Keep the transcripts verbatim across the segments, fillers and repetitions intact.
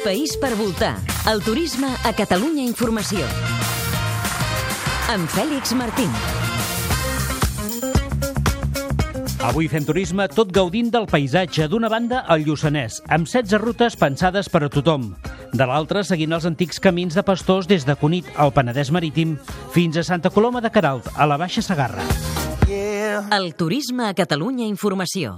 país per voltar. El turisme a Catalunya Informació. Amb Fèlix Martín. Avui fem turisme tot gaudint del paisatge. D'una banda, el Lluçanès, amb setze rutes pensades per a tothom. De l'altra, seguint els antics camins de pastors des de Cunit, al Penedès Marítim, fins a Santa Coloma de Queralt, a la Baixa Segarra. El turisme a Catalunya Informació.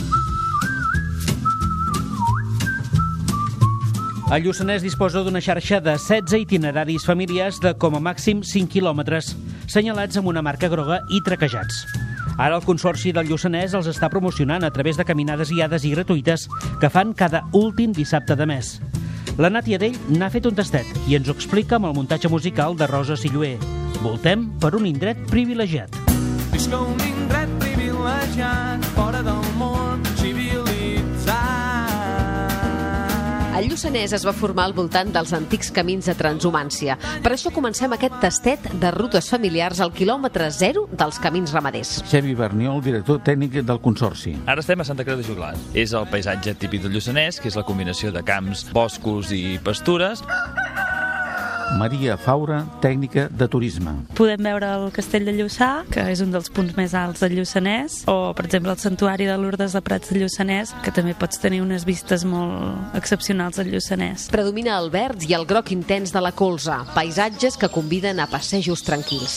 El Lluçanès disposa d'una xarxa de setze itineraris familiars de com a màxim cinc quilòmetres, senyalats amb una marca groga i traquejats. Ara el Consorci del Lluçanès els està promocionant a través de caminades guiades i gratuïtes que fan cada últim dissabte de mes. La Nàtia Dell n'ha fet un tastet i ens ho explica amb el muntatge musical de Rosa Silloé. Voltem per un indret privilegiat. Visca un indret privilegiat fora del món civilitzat. El Lluçanès es va formar al voltant dels antics camins de transhumància. Per això comencem aquest tastet de rutes familiars al quilòmetre zero dels camins ramaders. Xavi Berniol, director tècnic del Consorci. Ara estem a Santa Creu de Joglars. És el paisatge típic del Lluçanès, que és la combinació de camps, boscos i pastures. Maria Faura, tècnica de turisme. Podem veure el Castell de Lluçà, que és un dels punts més alts del Lluçanès, o, per exemple, el Santuari de Lourdes de Prats de Lluçanès, que també pots tenir unes vistes molt excepcionals al Lluçanès. Predomina el verd i el groc intens de la colza, paisatges que conviden a passejos tranquils.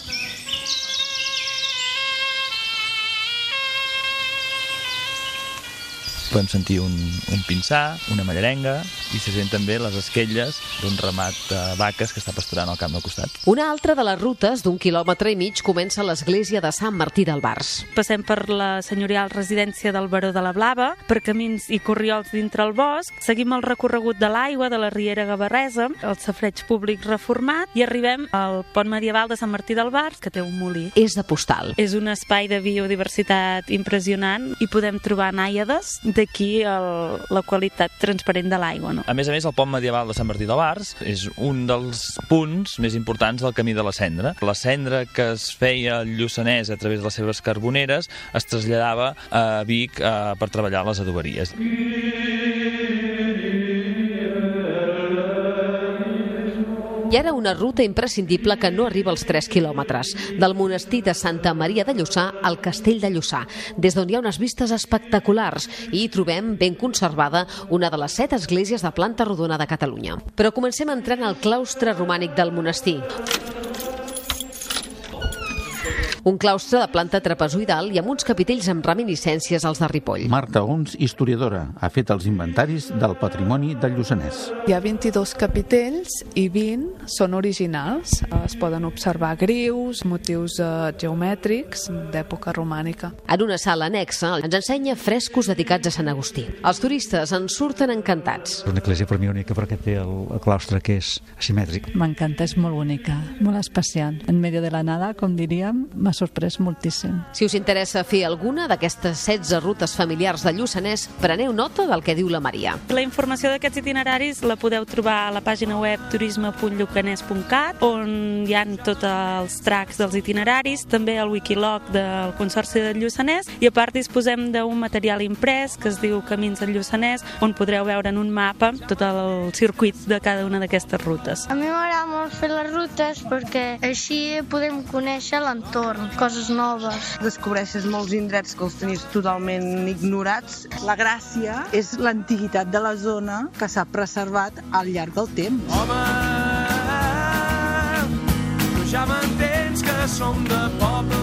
Podem sentir un, un pinsà, una mallarenga, i se sent també les esquelles d'un ramat de vaques que està pasturant al camp del costat. Una altra de les rutes d'un quilòmetre i mig comença a l'església de Sant Martí d'Albars. Passem per la senyorial residència del Baró de la Blava, per camins i corriols dintre el bosc, seguim el recorregut de l'aigua de la Riera Gavarresa, el safareig públic reformat, i arribem al pont medieval de Sant Martí d'Albars, que té un molí. És de postal. És un espai de biodiversitat impressionant i podem trobar nàiades, d'aquí el, la qualitat transparent de l'aigua. No? A més a més, el pont medieval de Sant Martí d'Albars és un dels punts més importants del camí de la cendra. La cendra que es feia al Lluçanès a través de les seves carboneres es traslladava a Vic eh, per treballar a les adoberies. I ara una ruta imprescindible que no arriba als tres quilòmetres, del monestir de Santa Maria de Lluçà al Castell de Lluçà, des d'on hi ha unes vistes espectaculars i hi trobem ben conservada una de les set esglésies de planta rodona de Catalunya. Però comencem entrant al claustre romànic del monestir. Un claustre de planta trapezoidal i amb uns capitells amb reminiscències als de Ripoll. Marta Ons, historiadora, ha fet els inventaris del patrimoni del Lluçanès. Hi ha vint-i-dos capitells i vint són originals. Es poden observar grius, motius eh, geomètrics d'època romànica. En una sala anexa ens ensenya frescos dedicats a Sant Agustí. Els turistes en surten encantats. És una església per mi única perquè té el, el claustre que és asimètric. M'encanta, és molt bonica, molt especial. En medio de la nada, com diríem, m'ha sorprès moltíssim. Si us interessa fer alguna d'aquestes setze rutes familiars del Lluçanès, preneu nota del que diu la Maria. La informació d'aquests itineraris la podeu trobar a la pàgina web turisme punt lluçanès punt cat, on hi ha tots els tracks dels itineraris, també el wikilog del Consorci del Lluçanès, i a part disposem d'un material imprès que es diu Camins del Lluçanès, on podreu veure en un mapa tot el circuit de cada una d'aquestes rutes. A mi m'agrada molt fer les rutes perquè així podem conèixer l'entorn, coses noves. Descobreixes molts indrets que els tenies totalment ignorats. La gràcia és l'antiguitat de la zona que s'ha preservat al llarg del temps. Home, tu ja m'entens que som de poble.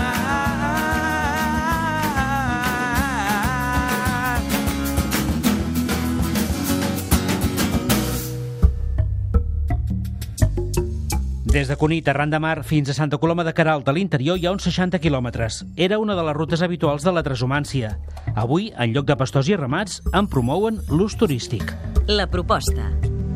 Des de Cunit, arran de mar, fins a Santa Coloma de Queralt, a l'interior hi ha uns seixanta quilòmetres. Era una de les rutes habituals de la transhumància. Avui, en lloc de pastors i ramats, en promouen l'ús turístic. La proposta.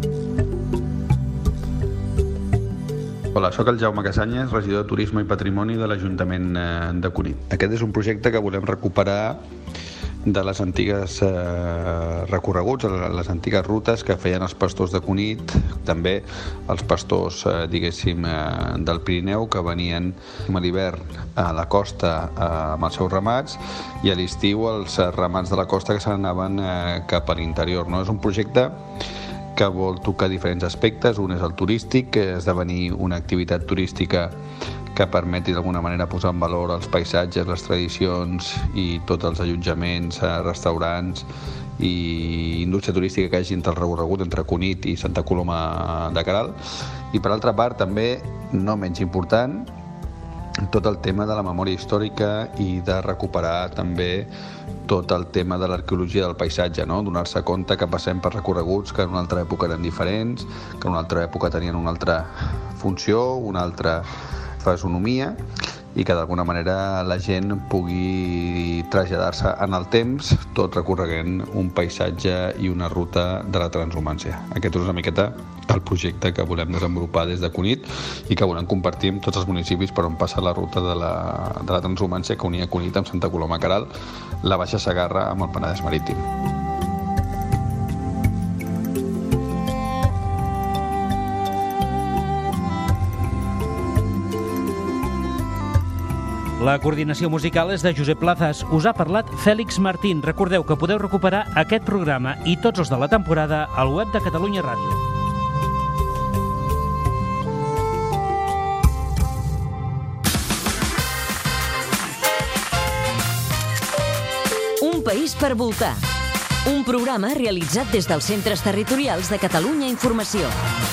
Hola, sóc el Jaume Casanyes, regidor de Turisme i Patrimoni de l'Ajuntament de Cunit. Aquest és un projecte que volem recuperar de les antigues eh, recorreguts, les antigues rutes que feien els pastors de Cunit, també els pastors, eh, diguéssim, eh, del Pirineu, que venien a l'hivern a la costa eh, amb els seus ramats, i a l'estiu els ramats de la costa que se n'anaven eh, cap a l'interior. No? És un projecte que vol tocar diferents aspectes. Un és el turístic, que és esdevenir una activitat turística que permeti d'alguna manera posar en valor els paisatges, les tradicions i tots els allotjaments, restaurants i indústria turística que hi hagi entre el recorregut entre Cunit i Santa Coloma de Queralt. I per altra part també, no menys important, tot el tema de la memòria històrica i de recuperar també tot el tema de l'arqueologia del paisatge, no? Donar-se compte que passem per recorreguts que en una altra època eren diferents, que en una altra època tenien una altra funció, una altra fisonomia, i que d'alguna manera la gent pugui traslladar-se en el temps, tot recorreguent un paisatge i una ruta de la transhumància. Aquest és una miqueta el projecte que volem desenvolupar des de Cunit i que volem compartir amb tots els municipis per on passa la ruta de la, de la transhumància que unia Cunit amb Santa Coloma Queralt, la Baixa Segarra amb el Penedès Marítim. La coordinació musical és de Josep Plazas. Us ha parlat Fèlix Martín. Recordeu que podeu recuperar aquest programa i tots els de la temporada al web de Catalunya Ràdio. Un país per voltar. Un programa realitzat des dels centres territorials de Catalunya Informació.